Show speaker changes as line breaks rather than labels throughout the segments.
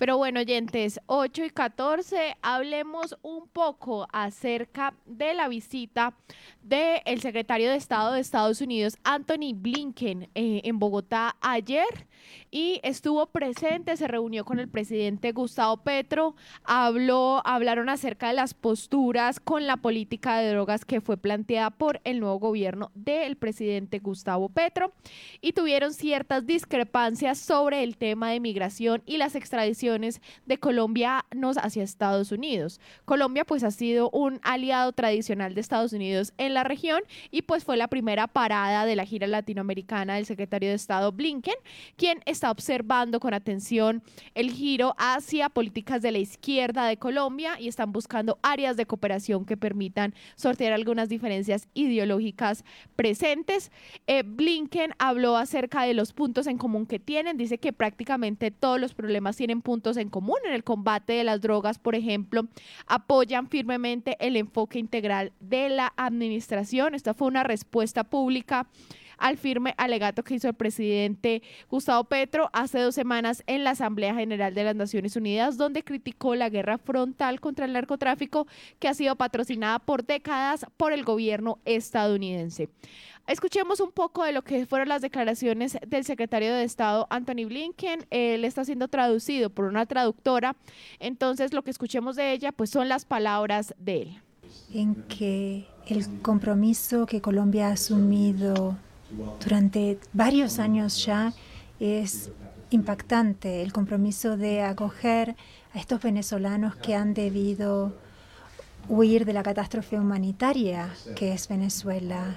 Pero bueno, oyentes, 8:14, hablemos un poco acerca de la visita del secretario de Estado de Estados Unidos, Anthony Blinken, en Bogotá ayer, y estuvo presente, se reunió con el presidente Gustavo Petro, hablaron acerca de las posturas con la política de drogas que fue planteada por el nuevo gobierno del presidente Gustavo Petro, y tuvieron ciertas discrepancias sobre el tema de migración y las extradiciones de colombianos hacia Estados Unidos. Colombia pues ha sido un aliado tradicional de Estados Unidos en la región y pues fue la primera parada de la gira latinoamericana del secretario de Estado Blinken, quien está observando con atención el giro hacia políticas de la izquierda de Colombia y están buscando áreas de cooperación que permitan sortear algunas diferencias ideológicas presentes. Blinken habló acerca de los puntos en común que tienen, dice que prácticamente todos los problemas tienen puntos en común. En el combate de las drogas, por ejemplo, apoyan firmemente el enfoque integral de la administración. Esta fue una respuesta pública al firme alegato que hizo el presidente Gustavo Petro hace 2 semanas en la Asamblea General de las Naciones Unidas, donde criticó la guerra frontal contra el narcotráfico que ha sido patrocinada por décadas por el gobierno estadounidense. Escuchemos un poco de lo que fueron las declaraciones del secretario de Estado Anthony Blinken. Él está siendo traducido por una traductora, entonces lo que escuchemos de ella pues son las palabras de él.
En que el compromiso que Colombia ha asumido durante varios años ya es impactante, el compromiso de acoger a estos venezolanos que han debido huir de la catástrofe humanitaria que es Venezuela.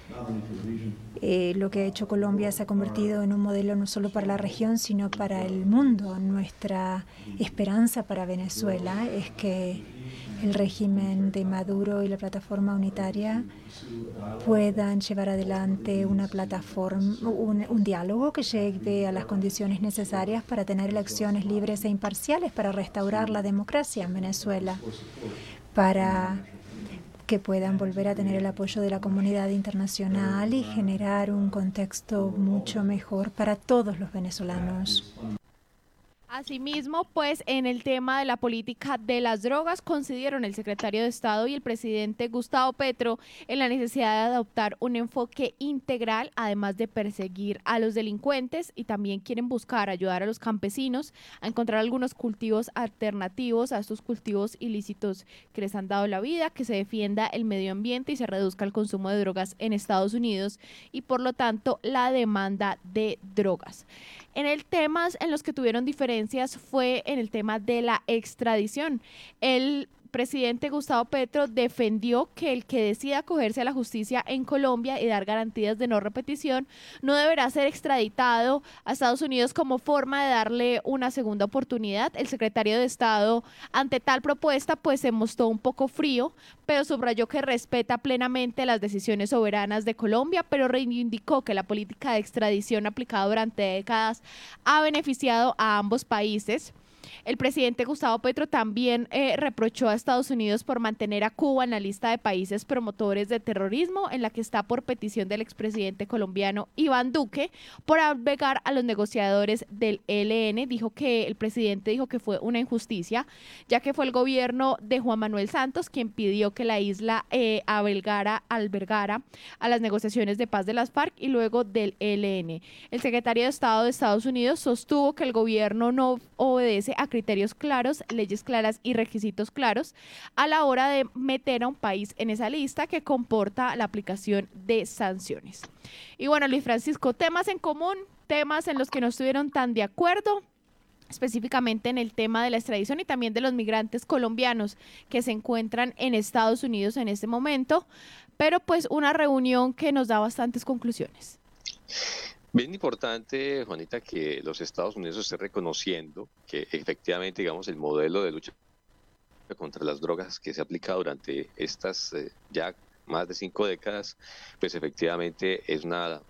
Lo que ha hecho Colombia se ha convertido en un modelo no solo para la región, sino para el mundo. Nuestra esperanza para Venezuela es que el régimen de Maduro y la plataforma unitaria puedan llevar adelante una plataforma, un diálogo que lleve a las condiciones necesarias para tener elecciones libres e imparciales, para restaurar la democracia en Venezuela, para que puedan volver a tener el apoyo de la comunidad internacional y generar un contexto mucho mejor para todos los venezolanos.
Asimismo, pues en el tema de la política de las drogas, coincidieron el secretario de Estado y el presidente Gustavo Petro en la necesidad de adoptar un enfoque integral, además de perseguir a los delincuentes, y también quieren buscar ayudar a los campesinos a encontrar algunos cultivos alternativos a estos cultivos ilícitos que les han dado la vida, que se defienda el medio ambiente y se reduzca el consumo de drogas en Estados Unidos y por lo tanto la demanda de drogas. En el temas en los que tuvieron diferencias fue en el tema de la extradición. El presidente Gustavo Petro defendió que el que decida acogerse a la justicia en Colombia y dar garantías de no repetición no deberá ser extraditado a Estados Unidos como forma de darle una segunda oportunidad. El secretario de Estado ante tal propuesta pues se mostró un poco frío, pero subrayó que respeta plenamente las decisiones soberanas de Colombia, pero reivindicó que la política de extradición aplicada durante décadas ha beneficiado a ambos países. El presidente Gustavo Petro también reprochó a Estados Unidos por mantener a Cuba en la lista de países promotores de terrorismo, en la que está por petición del expresidente colombiano Iván Duque, por albergar a los negociadores del ELN. El presidente dijo que fue una injusticia, ya que fue el gobierno de Juan Manuel Santos quien pidió que la isla albergara a las negociaciones de paz de las FARC y luego del ELN. El secretario de Estado de Estados Unidos sostuvo que el gobierno no obedece a criterios claros, leyes claras y requisitos claros a la hora de meter a un país en esa lista que comporta la aplicación de sanciones. Y bueno, Luis Francisco, temas en común, temas en los que no estuvieron tan de acuerdo, específicamente en el tema de la extradición y también de los migrantes colombianos que se encuentran en Estados Unidos en este momento, pero pues una reunión que nos da bastantes conclusiones.
Bien importante, Juanita, que los Estados Unidos estén reconociendo que efectivamente, digamos, el modelo de lucha contra las drogas que se aplica durante estas ya más de 5 décadas, pues efectivamente es una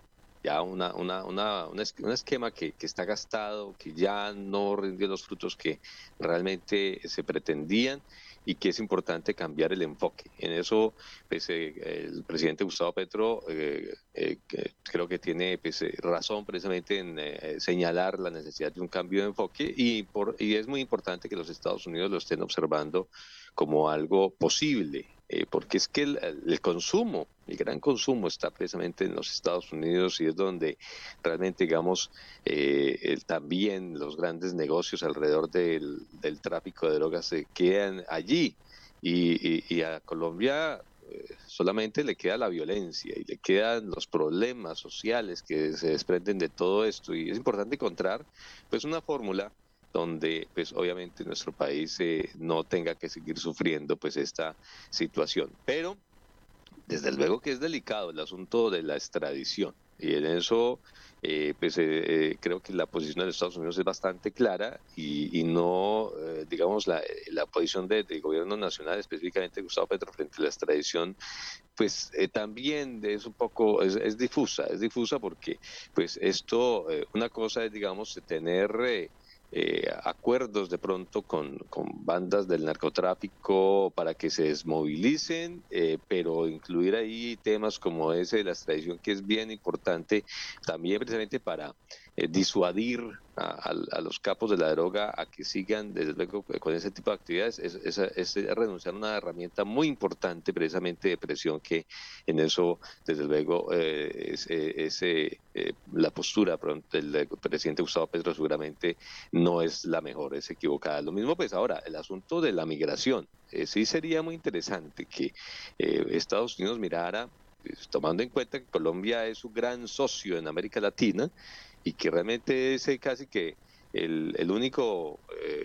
ya un esquema que está gastado, que ya no rindió los frutos que realmente se pretendían y que es importante cambiar el enfoque. En eso, pues, el presidente Gustavo Petro creo que tiene pues, razón precisamente en señalar la necesidad de un cambio de enfoque y es muy importante que los Estados Unidos lo estén observando como algo posible. Porque es que el consumo, el gran consumo está precisamente en los Estados Unidos y es donde realmente, digamos, también los grandes negocios alrededor del tráfico de drogas se quedan allí y a Colombia solamente le queda la violencia y le quedan los problemas sociales que se desprenden de todo esto y es importante encontrar pues una fórmula donde pues obviamente nuestro país no tenga que seguir sufriendo pues esta situación. Pero desde luego que es delicado el asunto de la extradición y en eso creo que la posición de los Estados Unidos es bastante clara y no, digamos, la posición del gobierno nacional, específicamente Gustavo Petro frente a la extradición, pues también es un poco, es difusa porque pues esto, una cosa es, digamos, tener acuerdos de pronto con bandas del narcotráfico para que se desmovilicen, pero incluir ahí temas como ese de la extradición, que es bien importante también precisamente para disuadir a los capos de la droga a que sigan desde luego con ese tipo de actividades, es renunciar a una herramienta muy importante precisamente de presión que en eso desde luego la postura del presidente Gustavo Petro seguramente no es la mejor, es equivocada. Lo mismo pues ahora, el asunto de la migración, sí sería muy interesante que Estados Unidos mirara, pues, tomando en cuenta que Colombia es su gran socio en América Latina y que realmente es casi que el único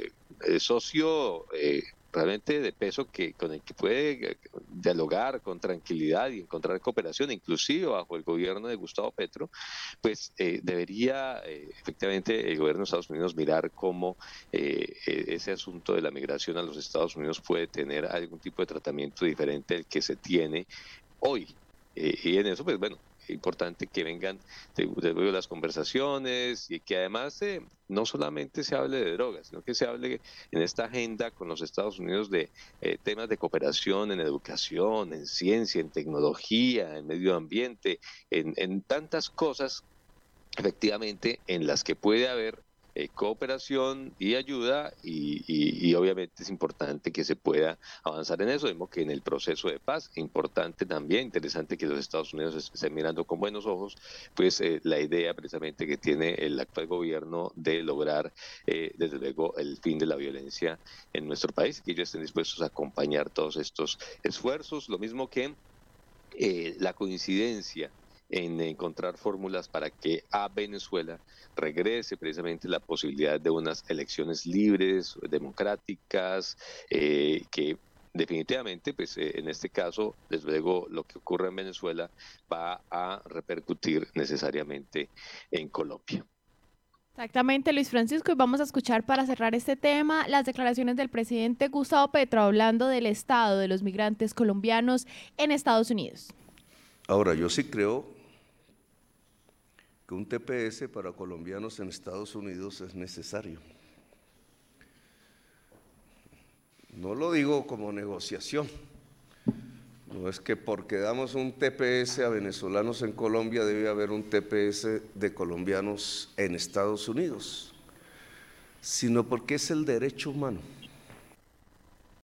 socio realmente de peso con el que puede dialogar con tranquilidad y encontrar cooperación, inclusive bajo el gobierno de Gustavo Petro, pues debería efectivamente el gobierno de Estados Unidos mirar cómo ese asunto de la migración a los Estados Unidos puede tener algún tipo de tratamiento diferente al que se tiene hoy. Y en eso, pues bueno, es importante que vengan de luego las conversaciones y que además no solamente se hable de drogas, sino que se hable en esta agenda con los Estados Unidos de temas de cooperación en educación, en ciencia, en tecnología, en medio ambiente, en tantas cosas efectivamente en las que puede haber cooperación y ayuda y obviamente es importante que se pueda avanzar en eso, mismo que en el proceso de paz, importante también, interesante que los Estados Unidos estén mirando con buenos ojos, pues la idea precisamente que tiene el actual gobierno de lograr desde luego el fin de la violencia en nuestro país, que ellos estén dispuestos a acompañar todos estos esfuerzos, lo mismo que la coincidencia en encontrar fórmulas para que a Venezuela regrese precisamente la posibilidad de unas elecciones libres, democráticas, que definitivamente, pues en este caso, desde luego, lo que ocurre en Venezuela va a repercutir necesariamente en Colombia.
Exactamente, Luis Francisco, y vamos a escuchar para cerrar este tema las declaraciones del presidente Gustavo Petro hablando del estado de los migrantes colombianos en Estados Unidos.
Ahora, yo sí creo que un TPS para colombianos en Estados Unidos es necesario. No lo digo como negociación, no es que porque damos un TPS a venezolanos en Colombia debe haber un TPS de colombianos en Estados Unidos, sino porque es el derecho humano.